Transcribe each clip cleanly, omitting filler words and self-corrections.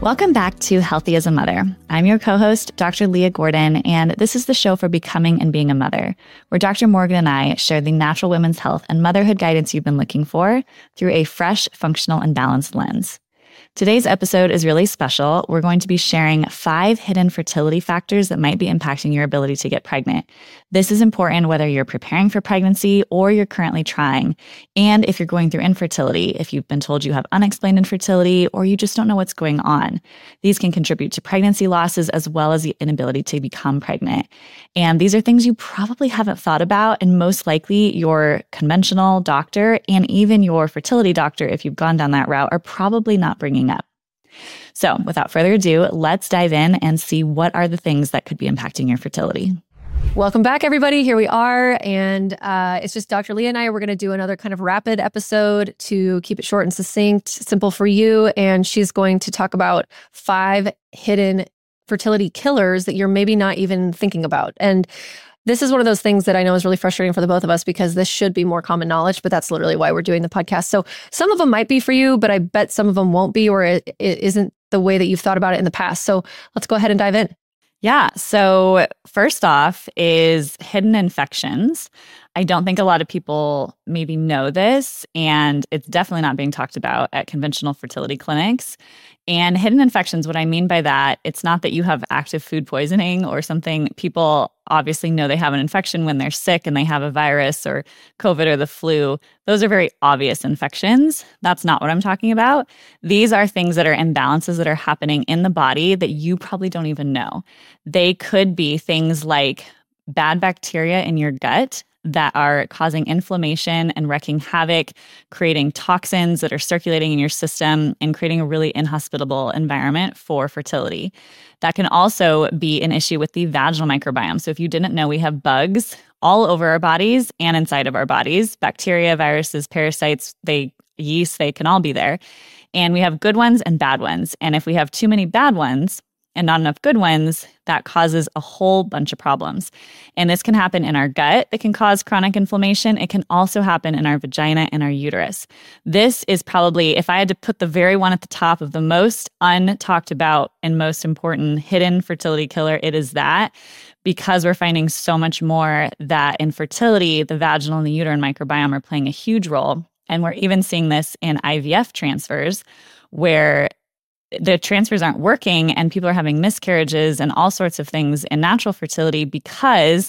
Welcome back to Healthy as a Mother. I'm your co-host, Dr. Leah Gordon, and this is the show for becoming and being a mother, where Dr. Morgan and I share the natural women's health and motherhood guidance you've been looking for through a fresh, functional, and balanced lens. Today's episode is really special. We're going to be sharing 5 hidden fertility factors that might be impacting your ability to get pregnant. This is important whether you're preparing for pregnancy or you're currently trying. And if you're going through infertility, if you've been told you have unexplained infertility or you just don't know what's going on. These can contribute to pregnancy losses as well as the inability to become pregnant. And these are things you probably haven't thought about, and most likely your conventional doctor and even your fertility doctor, if you've gone down that route, are probably not bringing up. So without further ado, let's dive in and see what are the things that could be impacting your fertility. Welcome back, everybody. Here we are. And it's just Dr. Leah and I. We're going to do another kind of rapid episode to keep it short and succinct, simple for you. And she's going to talk about 5 hidden fertility killers that you're maybe not even thinking about. And this is one of those things that I know is really frustrating for the both of us because this should be more common knowledge, but that's literally why we're doing the podcast. So some of them might be for you, but I bet some of them won't be, or it isn't the way that you've thought about it in the past. So let's go ahead and dive in. Yeah. So first off is hidden infections. I don't think a lot of people maybe know this, and it's definitely not being talked about at conventional fertility clinics. And hidden infections, what I mean by that, it's not that you have active food poisoning or something. People obviously know they have an infection when they're sick and they have a virus or COVID or the flu. Those are very obvious infections. That's not what I'm talking about. These are things that are imbalances that are happening in the body that you probably don't even know. They could be things like bad bacteria in your gut that are causing inflammation and wreaking havoc, creating toxins that are circulating in your system and creating a really inhospitable environment for fertility. That can also be an issue with the vaginal microbiome. So if you didn't know, we have bugs all over our bodies and inside of our bodies. Bacteria, viruses, parasites, yeast, they can all be there. And we have good ones and bad ones. And if we have too many bad ones and not enough good ones, that causes a whole bunch of problems. And this can happen in our gut. It can cause chronic inflammation. It can also happen in our vagina and our uterus. This is probably, if I had to put the very one at the top of the most untalked about and most important hidden fertility killer, it is that, because we're finding so much more that infertility, the vaginal and the uterine microbiome are playing a huge role. And we're even seeing this in IVF transfers, where the transfers aren't working and people are having miscarriages and all sorts of things in natural fertility because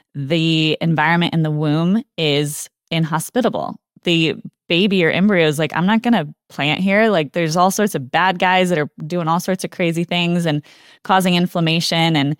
the environment in the womb is inhospitable. The baby or embryo is like, I'm not going to plant here. Like, there's all sorts of bad guys that are doing all sorts of crazy things and causing inflammation. And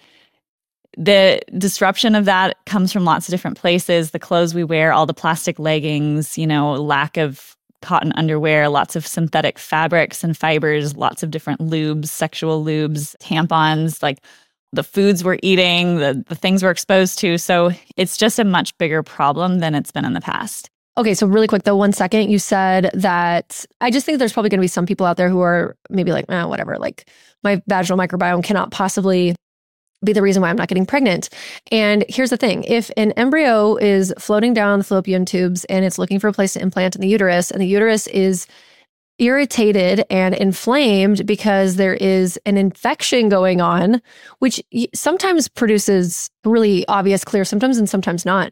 the disruption of that comes from lots of different places. The clothes we wear, all the plastic leggings, lack of cotton underwear, lots of synthetic fabrics and fibers, lots of different lubes, sexual lubes, tampons, like the foods we're eating, the things we're exposed to. So it's just a much bigger problem than it's been in the past. Okay, so really quick though, 1 second, you said that I just think there's probably going to be some people out there who are maybe like, whatever, like my vaginal microbiome cannot possibly be the reason why I'm not getting pregnant. And here's the thing. If an embryo is floating down the fallopian tubes and it's looking for a place to implant in the uterus, and the uterus is irritated and inflamed because there is an infection going on, which sometimes produces really obvious, clear symptoms and sometimes not,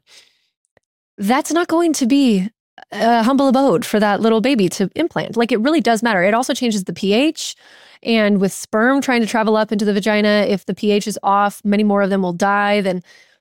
that's not going to be a humble abode for that little baby to implant. Like, it really does matter. It also changes the pH. And with sperm trying to travel up into the vagina, if the pH is off, many more of them will die than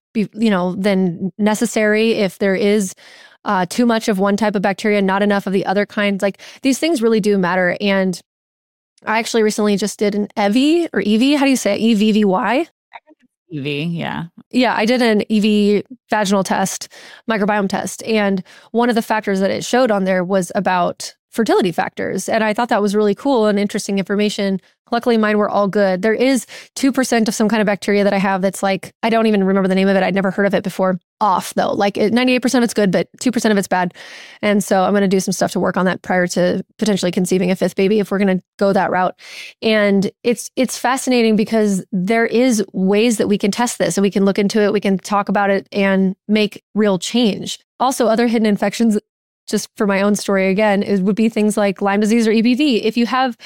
necessary. If there is too much of one type of bacteria, not enough of the other kinds, like these things really do matter. And I actually recently just did an EVI or EV. How do you say it? EVVY? EV, yeah. Yeah, I did an EV vaginal test, microbiome test. And one of the factors that it showed on there was about fertility factors. And I thought that was really cool and interesting information. Luckily, mine were all good. There is 2% of some kind of bacteria that I have that's like, I don't even remember the name of it. I'd never heard of it before. Off though, like 98% of it's good, but 2% of it's bad. And so I'm going to do some stuff to work on that prior to potentially conceiving a 5th baby if we're going to go that route. And it's fascinating because there is ways that we can test this and we can look into it, we can talk about it and make real change. Also, other hidden infections, just for my own story again, would be things like Lyme disease or EBV. If you have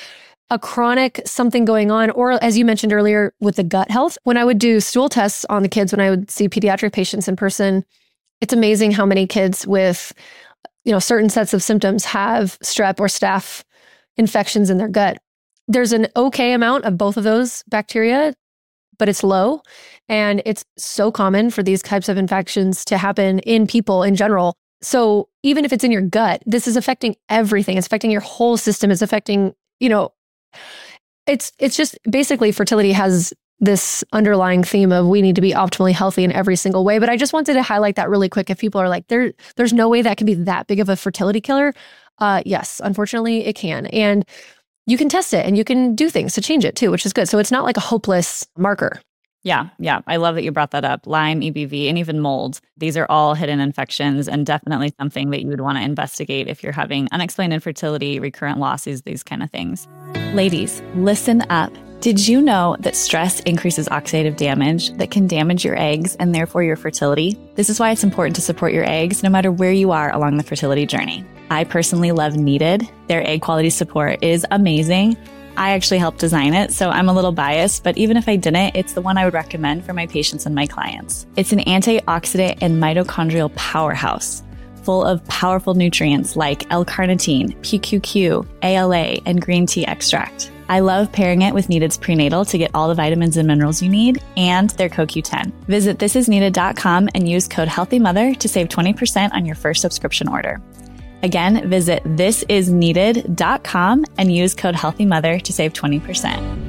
a chronic something going on, or as you mentioned earlier with the gut health, when I would do stool tests on the kids, when I would see pediatric patients in person, it's amazing how many kids with, certain sets of symptoms have strep or staph infections in their gut. There's an okay amount of both of those bacteria, but it's low. And it's so common for these types of infections to happen in people in general. So even if it's in your gut, this is affecting everything. It's affecting your whole system. It's affecting, it's just basically fertility has this underlying theme of we need to be optimally healthy in every single way. But I just wanted to highlight that really quick. If people are like, there's no way that can be that big of a fertility killer. Yes, unfortunately it can. And you can test it and you can do things to change it too, which is good. So it's not like a hopeless marker. Yeah. I love that you brought that up. Lyme, EBV, and even mold. These are all hidden infections and definitely something that you would want to investigate if you're having unexplained infertility, recurrent losses, these kind of things. Ladies, listen up. Did you know that stress increases oxidative damage that can damage your eggs and therefore your fertility? This is why it's important to support your eggs no matter where you are along the fertility journey. I personally love Needed. Their egg quality support is amazing. I actually helped design it, so I'm a little biased, but even if I didn't, it's the one I would recommend for my patients and my clients. It's an antioxidant and mitochondrial powerhouse, full of powerful nutrients like L-carnitine, PQQ, ALA, and green tea extract. I love pairing it with Needed's prenatal to get all the vitamins and minerals you need, and their CoQ10. Visit thisisneeded.com and use code HEALTHYMOTHER to save 20% on your first subscription order. Again, visit thisisneeded.com and use code HEALTHYMOTHER to save 20%.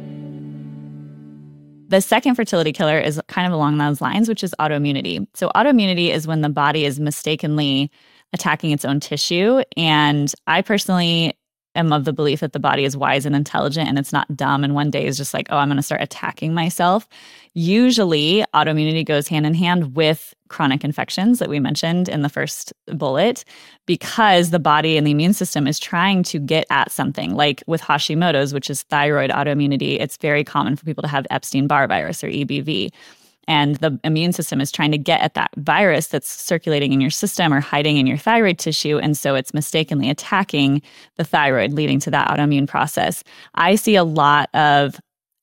The second fertility killer is kind of along those lines, which is autoimmunity. So autoimmunity is when the body is mistakenly attacking its own tissue. And I personally am of the belief that the body is wise and intelligent and it's not dumb. And one day is just like, oh, I'm going to start attacking myself. Usually autoimmunity goes hand in hand with chronic infections that we mentioned in the first bullet, because the body and the immune system is trying to get at something. Like with Hashimoto's, which is thyroid autoimmunity, it's very common for people to have Epstein-Barr virus or EBV. And the immune system is trying to get at that virus that's circulating in your system or hiding in your thyroid tissue. And so it's mistakenly attacking the thyroid, leading to that autoimmune process. I see a lot of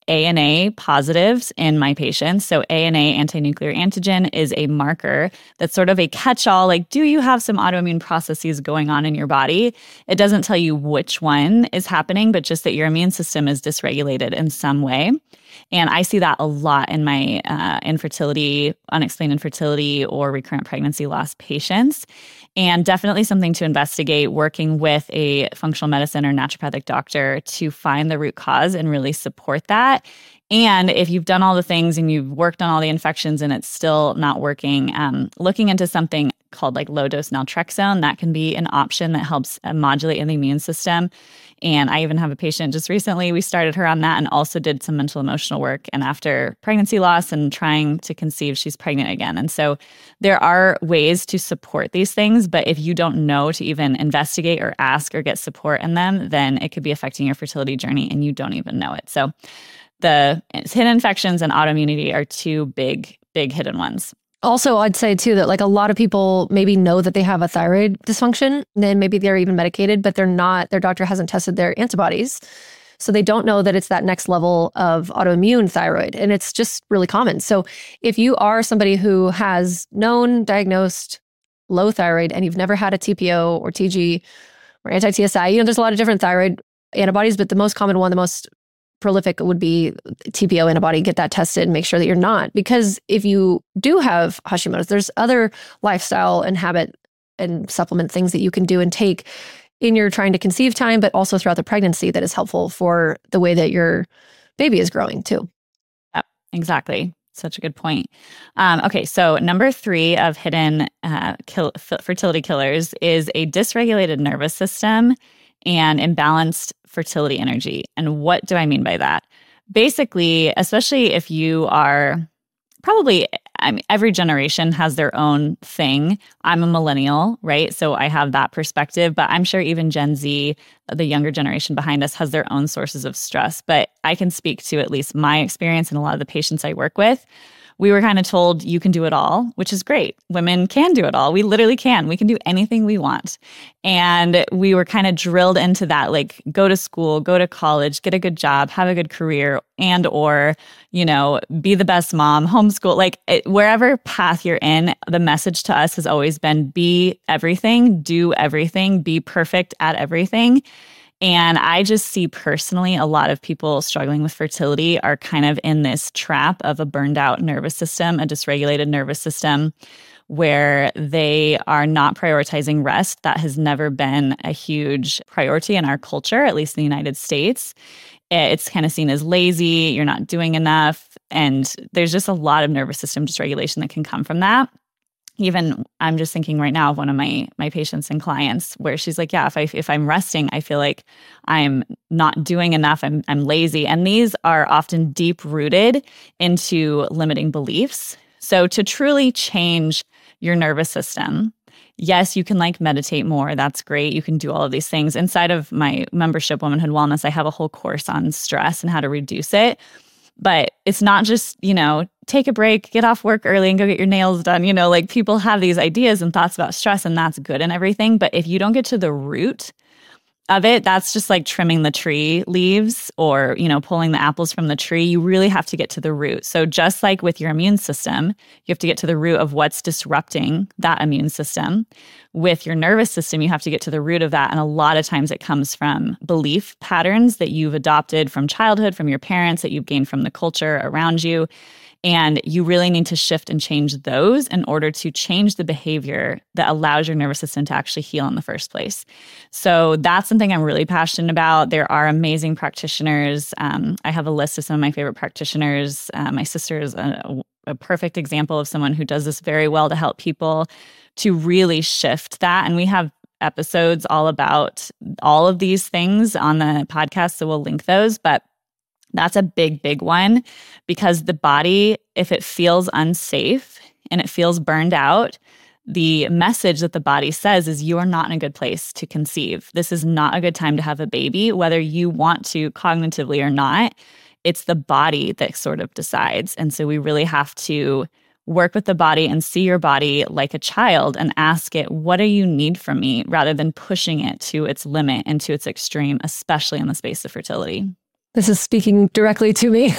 ANA positives in my patients. So ANA, anti-nuclear antigen, is a marker that's sort of a catch-all, like, do you have some autoimmune processes going on in your body? It doesn't tell you which one is happening, but just that your immune system is dysregulated in some way. And I see that a lot in my infertility, unexplained infertility, or recurrent pregnancy loss patients. And definitely something to investigate, working with a functional medicine or naturopathic doctor to find the root cause and really support that. And if you've done all the things and you've worked on all the infections and it's still not working, looking into something called like low-dose naltrexone, that can be an option that helps modulate the immune system. And I even have a patient just recently, we started her on that and also did some mental emotional work. And after pregnancy loss and trying to conceive, she's pregnant again. And so there are ways to support these things, but if you don't know to even investigate or ask or get support in them, then it could be affecting your fertility journey and you don't even know it. So the hidden infections and autoimmunity are two big hidden ones. Also, I'd say too that like a lot of people maybe know that they have a thyroid dysfunction, and then maybe they're even medicated, but they're not, their doctor hasn't tested their antibodies. So they don't know that it's that next level of autoimmune thyroid. And it's just really common. So if you are somebody who has known, diagnosed low thyroid and you've never had a TPO or TG or anti-TSI, there's a lot of different thyroid antibodies, but the most common one, the most prolific would be TPO antibody. Get that tested and make sure that you're not. Because if you do have Hashimoto's, there's other lifestyle and habit and supplement things that you can do and take in your trying to conceive time, but also throughout the pregnancy that is helpful for the way that your baby is growing too. Yep, exactly. Such a good point. Okay, so number 3 of hidden fertility killers is a dysregulated nervous system and imbalanced fertility energy. And what do I mean by that? Basically, especially if you are every generation has their own thing. I'm a millennial, right? So I have that perspective, but I'm sure even Gen Z, the younger generation behind us, has their own sources of stress. But I can speak to at least my experience and a lot of the patients I work with. we were kind of told you can do it all, which is great. Women can do it all. We literally can. We can do anything we want. And we were kind of drilled into that, like go to school, go to college, get a good job, have a good career, and or, be the best mom, homeschool, wherever path you're in, the message to us has always been be everything, do everything, be perfect at everything. And I just see personally a lot of people struggling with fertility are kind of in this trap of a burned out nervous system, a dysregulated nervous system, where they are not prioritizing rest. That has never been a huge priority in our culture, at least in the United States. It's kind of seen as lazy, you're not doing enough. And there's just a lot of nervous system dysregulation that can come from that. Even I'm just thinking right now of one of my patients and clients where she's like, yeah, if I'm resting, I feel like I'm not doing enough. I'm lazy. And these are often deep rooted into limiting beliefs. So to truly change your nervous system, yes, you can meditate more. That's great. You can do all of these things. Inside of my membership, Womanhood Wellness, I have a whole course on stress and how to reduce it. But it's not just, take a break, get off work early and go get your nails done. People have these ideas and thoughts about stress and that's good and everything. But if you don't get to the root of it, that's just like trimming the tree leaves or, pulling the apples from the tree. You really have to get to the root. So just like with your immune system, you have to get to the root of what's disrupting that immune system. With your nervous system, you have to get to the root of that. And a lot of times it comes from belief patterns that you've adopted from childhood, from your parents, that you've gained from the culture around you. And you really need to shift and change those in order to change the behavior that allows your nervous system to actually heal in the first place. So that's something I'm really passionate about. There are amazing practitioners. I have a list of some of my favorite practitioners. My sister is a perfect example of someone who does this very well to help people to really shift that. And we have episodes all about all of these things on the podcast, so we'll link those. But that's a big, big one because the body, if it feels unsafe and it feels burned out, the message that the body says is you are not in a good place to conceive. This is not a good time to have a baby, whether you want to cognitively or not. It's the body that sort of decides. And so we really have to work with the body and see your body like a child and ask it, what do you need from me, rather than pushing it to its limit and to its extreme, especially in the space of fertility. This is speaking directly to me.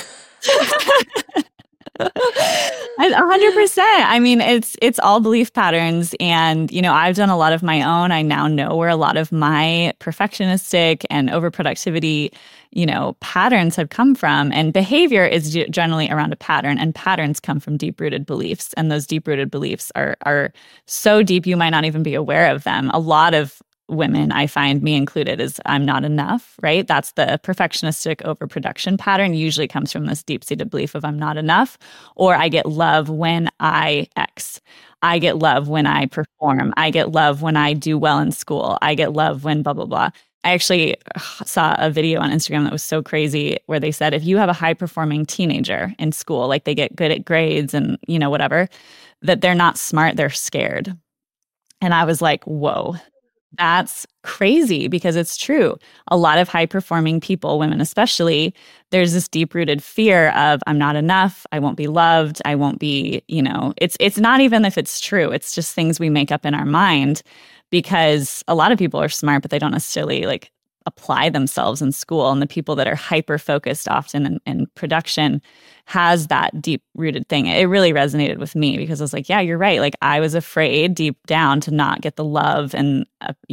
100%. I mean, it's all belief patterns. And, I've done a lot of my own. I now know where a lot of my perfectionistic and overproductivity, patterns have come from. And behavior is generally around a pattern, and patterns come from deep-rooted beliefs. And those deep-rooted beliefs are so deep you might not even be aware of them. A lot of women, I find, me included, is I'm not enough, right? That's the perfectionistic overproduction pattern, usually comes from this deep-seated belief of I'm not enough, or I get love when I X. I get love when I perform. I get love when I do well in school. I get love when blah, blah, blah. I actually saw a video on Instagram that was so crazy where they said, if you have a high-performing teenager in school, like they get good at grades and, whatever, that they're not smart, they're scared. And I was like, whoa. That's crazy because it's true. A lot of high-performing people, women especially, there's this deep-rooted fear of I'm not enough, I won't be loved, I won't be, it's not even if it's true. It's just things we make up in our mind because a lot of people are smart, but they don't necessarily apply themselves in school. And the people that are hyper-focused often in production has that deep-rooted thing. It really resonated with me because I was like, yeah, you're right. I was afraid deep down to not get the love and,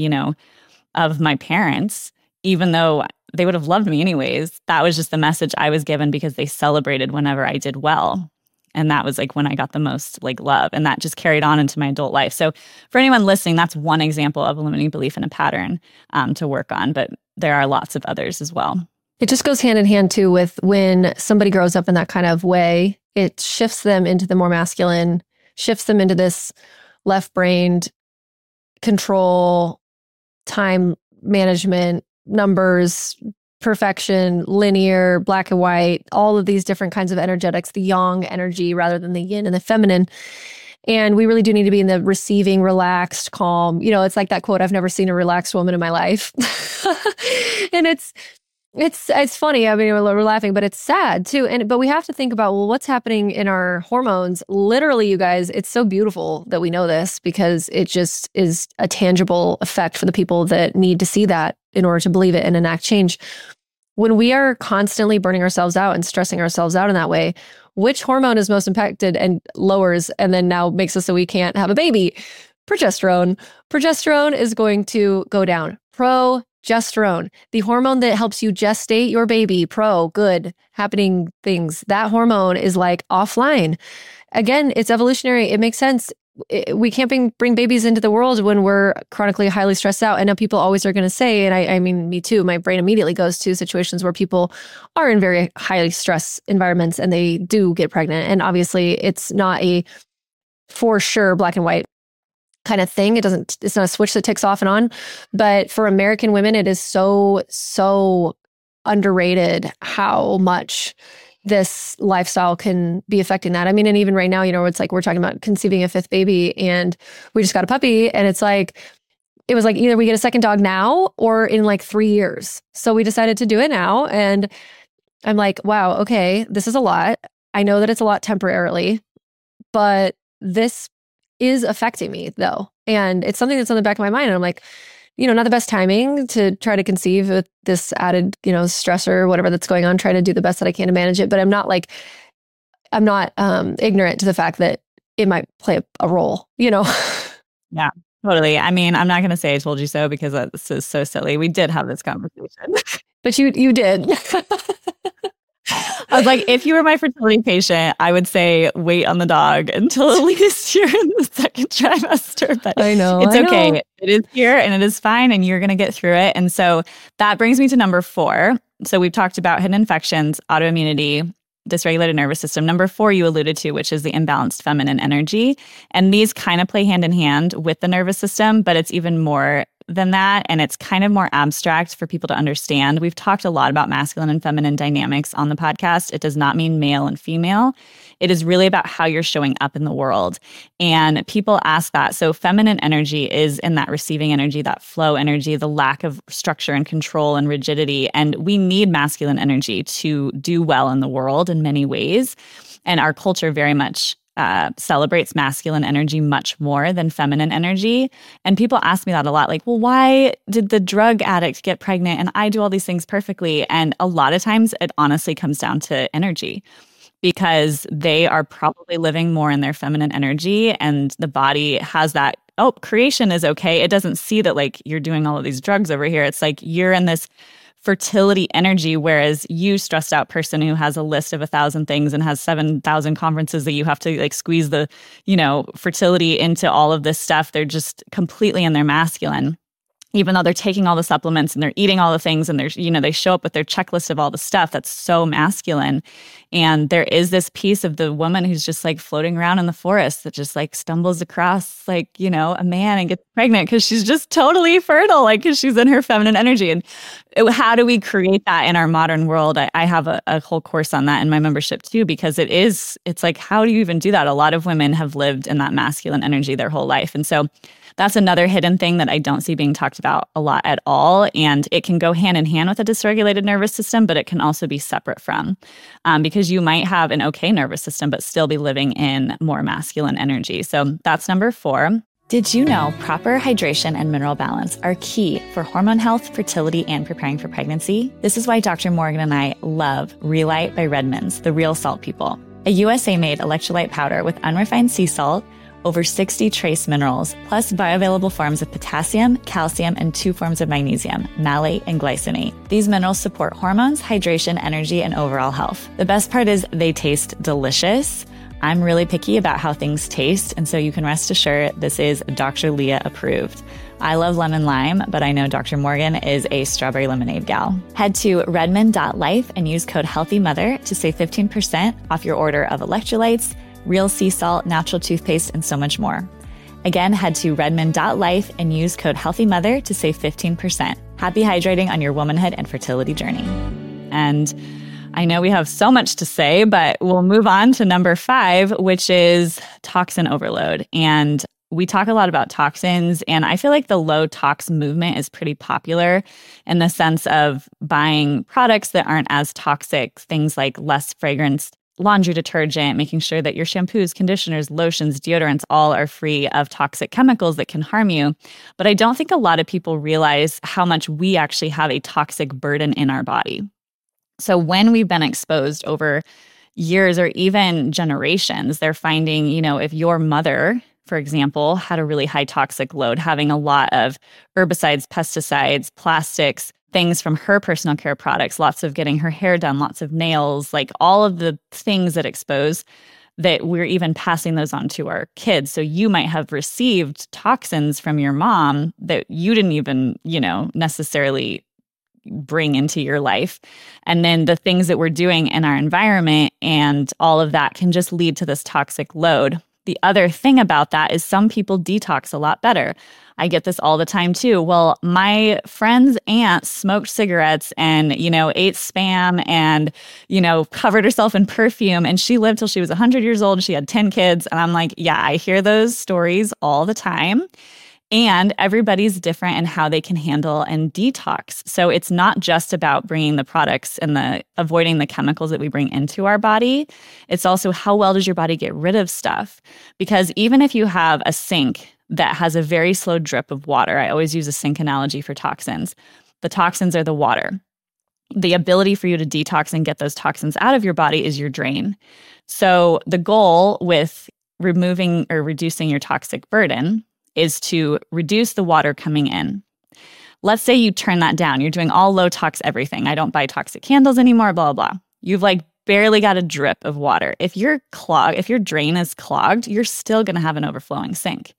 of my parents, even though they would have loved me anyways. That was just the message I was given because they celebrated whenever I did well. And that was when I got the most love. And that just carried on into my adult life. So for anyone listening, that's one example of a limiting belief in a pattern to work on. But there are lots of others as well. It just goes hand in hand too with when somebody grows up in that kind of way, it shifts them into the more masculine, shifts them into this left-brained control, time management, numbers, perfection, linear, black and white, all of these different kinds of energetics, the yang energy rather than the yin and the feminine. And we really do need to be in the receiving, relaxed, calm. It's like that quote, I've never seen a relaxed woman in my life. And It's funny. I mean, we're laughing, but it's sad too. But we have to think about, well, what's happening in our hormones? Literally, you guys, it's so beautiful that we know this because it just is a tangible effect for the people that need to see that in order to believe it and enact change. When we are constantly burning ourselves out and stressing ourselves out in that way, which hormone is most impacted and lowers and then now makes us so we can't have a baby? Progesterone. Progesterone is going to go down. Progesterone, the hormone that helps you gestate your baby, good, happening things. That hormone is like offline. Again, it's evolutionary. It makes sense. We can't bring babies into the world when we're chronically highly stressed out. I know people always are going to say, and I mean, me too, my brain immediately goes to situations where people are in very highly stress environments and they do get pregnant. And obviously it's not a for sure black and white kind of thing. It's not a switch that ticks off and on. But for American women, it is so underrated how much this lifestyle can be affecting that. I mean, and even right now, it's like we're talking about conceiving a fifth baby and we just got a puppy and it was like either we get a second dog now or in like 3 years. So we decided to do it now. And I'm like, wow, okay, this is a lot. I know that it's a lot temporarily, but this is affecting me though. And it's something that's on the back of my mind. And I'm like, not the best timing to try to conceive with this added, stressor, whatever that's going on, trying to do the best that I can to manage it. But I'm not ignorant to the fact that it might play a role, Yeah, totally. I mean, I'm not going to say I told you so because this is so silly. We did have this conversation. But you did. I was like, if you were my fertility patient, I would say wait on the dog until at least you're in the second trimester. But I know. It's okay. It is here and it is fine and you're going to get through it. And so that brings me to number 4. So we've talked about hidden infections, autoimmunity, dysregulated nervous system. Number 4 you alluded to, which is the imbalanced feminine energy. And these kind of play hand in hand with the nervous system, but it's even more than that. And it's kind of more abstract for people to understand. We've talked a lot about masculine and feminine dynamics on the podcast. It does not mean male and female. It is really about how you're showing up in the world. And people ask that. So feminine energy is in that receiving energy, that flow energy, the lack of structure and control and rigidity. And we need masculine energy to do well in the world in many ways. And our culture very much celebrates masculine energy much more than feminine energy. And people ask me that a lot, like, well, why did the drug addict get pregnant and I do all these things perfectly? And a lot of times it honestly comes down to energy because they are probably living more in their feminine energy and the body has that, oh, creation is okay. It doesn't see that like you're doing all of these drugs over here. It's like you're in this fertility energy, whereas you stressed out person who has a list of 1,000 things and has 7,000 conferences that you have to like squeeze the, fertility into all of this stuff. They're just completely in their masculine, even though they're taking all the supplements and they're eating all the things and they're, they show up with their checklist of all the stuff that's so masculine. And there is this piece of the woman who's just like floating around in the forest that just like stumbles across like, a man and gets pregnant because she's just totally fertile, like because she's in her feminine energy. And how do we create that in our modern world? I have a whole course on that in my membership too, because it's like, how do you even do that? A lot of women have lived in that masculine energy their whole life. And so that's another hidden thing that I don't see being talked about a lot at all. And it can go hand in hand with a dysregulated nervous system, but it can also be separate from, because you might have an okay nervous system, but still be living in more masculine energy. So that's number 4. Did you know proper hydration and mineral balance are key for hormone health, fertility, and preparing for pregnancy? This is why Dr. Morgan and I love Relight by Redmond's, the real salt people. A USA-made electrolyte powder with unrefined sea salt, over 60 trace minerals, plus bioavailable forms of potassium, calcium, and 2 forms of magnesium, malate and glycinate. These minerals support hormones, hydration, energy, and overall health. The best part is they taste delicious. I'm really picky about how things taste, and so you can rest assured this is Dr. Leah approved. I love lemon lime, but I know Dr. Morgan is a strawberry lemonade gal. Head to redmond.life and use code HEALTHYMOTHER to save 15% off your order of electrolytes, real sea salt, natural toothpaste, and so much more. Again, head to redmond.life and use code HEALTHYMOTHER to save 15%. Happy hydrating on your womanhood and fertility journey. And I know we have so much to say, but we'll move on to number 5, which is toxin overload. And we talk a lot about toxins, and I feel like the low tox movement is pretty popular in the sense of buying products that aren't as toxic, things like less fragrance laundry detergent, making sure that your shampoos, conditioners, lotions, deodorants all are free of toxic chemicals that can harm you. But I don't think a lot of people realize how much we actually have a toxic burden in our body. So when we've been exposed over years or even generations, they're finding, if your mother, for example, had a really high toxic load, having a lot of herbicides, pesticides, plastics, things from her personal care products, lots of getting her hair done, lots of nails, like all of the things that expose, that we're even passing those on to our kids. So you might have received toxins from your mom that you didn't even, necessarily bring into your life. And then the things that we're doing in our environment and all of that can just lead to this toxic load. The other thing about that is some people detox a lot better. I get this all the time too. Well, my friend's aunt smoked cigarettes and, ate Spam and, covered herself in perfume, and she lived till she was 100 years old. She had 10 kids. And I'm like, yeah, I hear those stories all the time. And everybody's different in how they can handle and detox. So it's not just about bringing the products and avoiding the chemicals that we bring into our body. It's also how well does your body get rid of stuff? Because even if you have a sink that has a very slow drip of water, I always use a sink analogy for toxins. The toxins are the water. The ability for you to detox and get those toxins out of your body is your drain. So the goal with removing or reducing your toxic burden is to reduce the water coming in. Let's say you turn that down. You're doing all low tox everything. I don't buy toxic candles anymore, blah, blah, blah. You've barely got a drip of water. If your drain is clogged, you're still going to have an overflowing sink.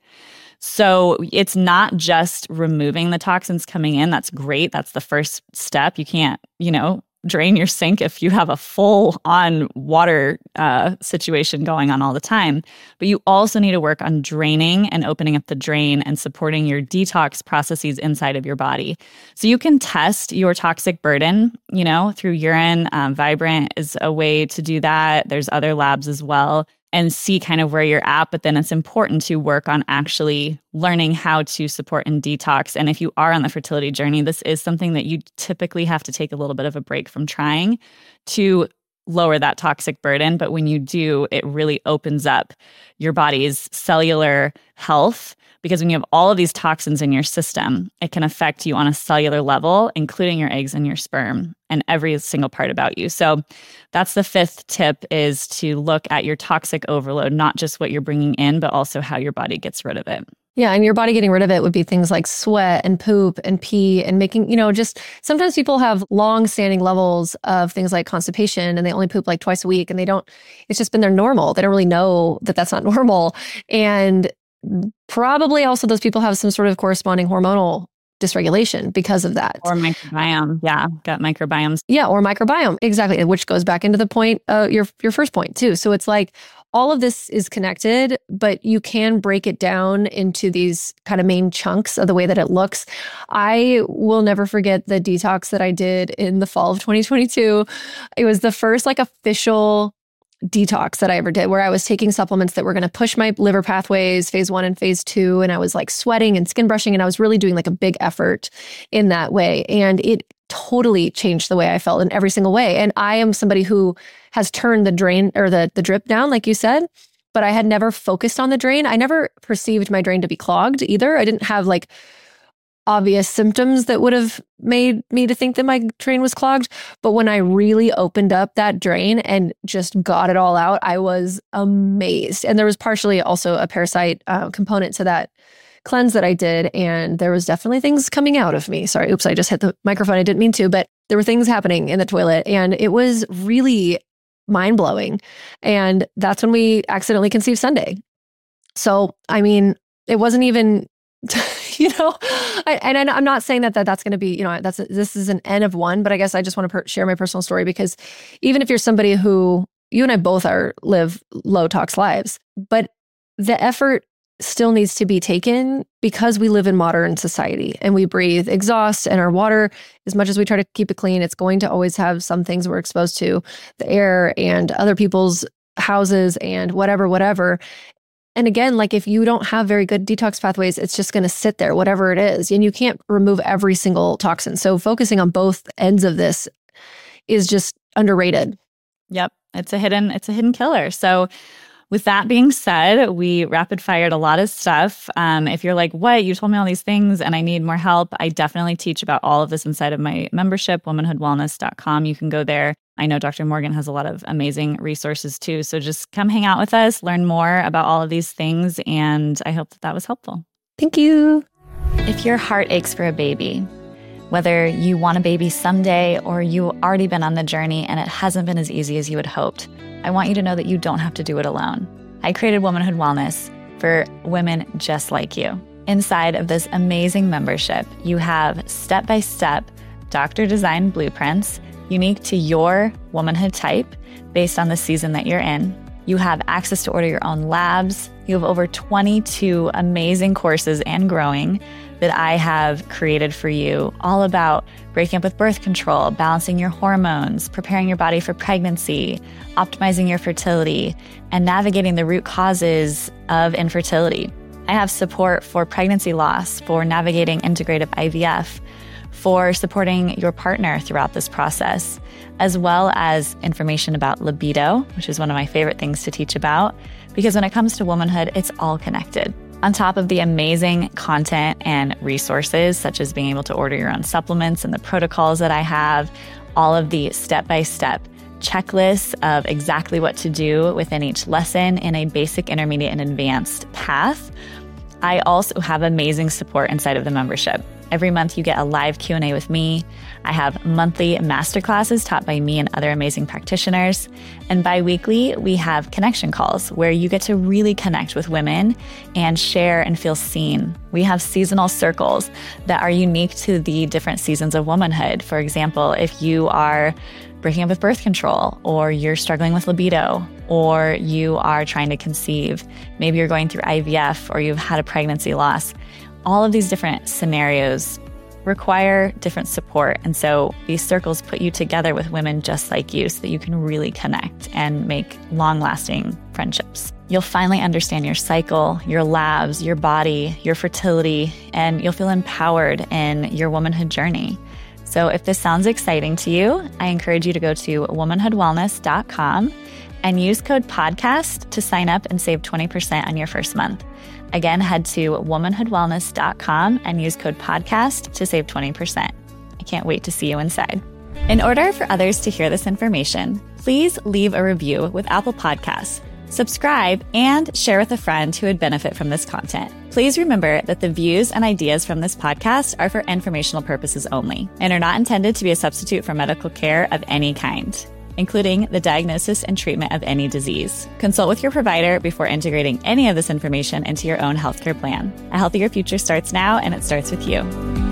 So it's not just removing the toxins coming in. That's great. That's the first step. You can't, drain your sink if you have a full-on water situation going on all the time. But you also need to work on draining and opening up the drain and supporting your detox processes inside of your body. So you can test your toxic burden, through urine. Vibrant is a way to do that. There's other labs as well, and see kind of where you're at. But then it's important to work on actually learning how to support and detox. And if you are on the fertility journey, this is something that you typically have to take a little bit of a break from trying to lower that toxic burden. But when you do, it really opens up your body's cellular health, because when you have all of these toxins in your system, it can affect you on a cellular level, including your eggs and your sperm and every single part about you. So that's the fifth tip, is to look at your toxic overload, not just what you're bringing in, but also how your body gets rid of it. Yeah. And your body getting rid of it would be things like sweat and poop and pee and making, just sometimes people have long-standing levels of things like constipation and they only poop twice a week and it's just been their normal. They don't really know that that's not normal. And probably also those people have some sort of corresponding hormonal dysregulation because of that. Or microbiome. Yeah. Gut microbiomes. Yeah. Or microbiome. Exactly. Which goes back into the point, your first point too. So it's all of this is connected, but you can break it down into these kind of main chunks of the way that it looks. I will never forget the detox that I did in the fall of 2022. It was the first official detox that I ever did, where I was taking supplements that were going to push my liver pathways, phase 1 and phase 2. And I was sweating and skin brushing, and I was really doing a big effort in that way. And it totally changed the way I felt in every single way. And I am somebody who has turned the drain or the drip down, like you said, but I had never focused on the drain. I never perceived my drain to be clogged either. I didn't have obvious symptoms that would have made me to think that my drain was clogged. But when I really opened up that drain and just got it all out, I was amazed. And there was partially also a parasite component to that cleanse that I did. And there was definitely things coming out of me. Sorry, oops, I just hit the microphone. I didn't mean to, but there were things happening in the toilet. And it was really mind-blowing. And that's when we accidentally conceived Sunday. So, I mean, it wasn't even... I'm not saying that that's going to be, this is an N of one, but I guess I just want to share my personal story, because even if you're somebody who, you and I both live low tox lives, but the effort still needs to be taken, because we live in modern society and we breathe exhaust, and our water, as much as we try to keep it clean, it's going to always have some things we're exposed to, the air and other people's houses and whatever. And again, like if you don't have very good detox pathways, it's just going to sit there, whatever it is. And you can't remove every single toxin. So focusing on both ends of this is just underrated. Yep. It's a hidden killer. So with that being said, we rapid fired a lot of stuff. If you're like, what? You told me all these things and I need more help. I definitely teach about all of this inside of my membership, womanhoodwellness.com. You can go there. I know Dr. Morgan has a lot of amazing resources too. So just come hang out with us, learn more about all of these things. And I hope that was helpful. Thank you. If your heart aches for a baby, whether you want a baby someday or you've already been on the journey and it hasn't been as easy as you had hoped, I want you to know that you don't have to do it alone. I created Womanhood Wellness for women just like you. Inside of this amazing membership, you have step-by-step doctor-designed blueprints unique to your womanhood type based on the season that you're in. You have access to order your own labs. You have over 22 amazing courses and growing that I have created for you, all about breaking up with birth control, balancing your hormones, preparing your body for pregnancy, optimizing your fertility, and navigating the root causes of infertility. I have support for pregnancy loss, for navigating integrative IVF, for supporting your partner throughout this process, as well as information about libido, which is one of my favorite things to teach about, because when it comes to womanhood, it's all connected. On top of the amazing content and resources, such as being able to order your own supplements and the protocols that I have, all of the step-by-step checklists of exactly what to do within each lesson in a basic, intermediate, and advanced path, I also have amazing support inside of the membership. Every month you get a live Q&A with me. I have monthly masterclasses taught by me and other amazing practitioners. And bi-weekly, we have connection calls where you get to really connect with women and share and feel seen. We have seasonal circles that are unique to the different seasons of womanhood. For example, if you are breaking up with birth control, or you're struggling with libido, or you are trying to conceive, maybe you're going through IVF, or you've had a pregnancy loss, all of these different scenarios require different support. And so these circles put you together with women just like you so that you can really connect and make long-lasting friendships. You'll finally understand your cycle, your labs, your body, your fertility, and you'll feel empowered in your womanhood journey. So if this sounds exciting to you, I encourage you to go to womanhoodwellness.com and use code PODCAST to sign up and save 20% on your first month. Again, head to womanhoodwellness.com and use code PODCAST to save 20%. I can't wait to see you inside. In order for others to hear this information, please leave a review with Apple Podcasts, subscribe, and share with a friend who would benefit from this content. Please remember that the views and ideas from this podcast are for informational purposes only and are not intended to be a substitute for medical care of any kind, including the diagnosis and treatment of any disease. Consult with your provider before integrating any of this information into your own healthcare plan. A healthier future starts now, and it starts with you.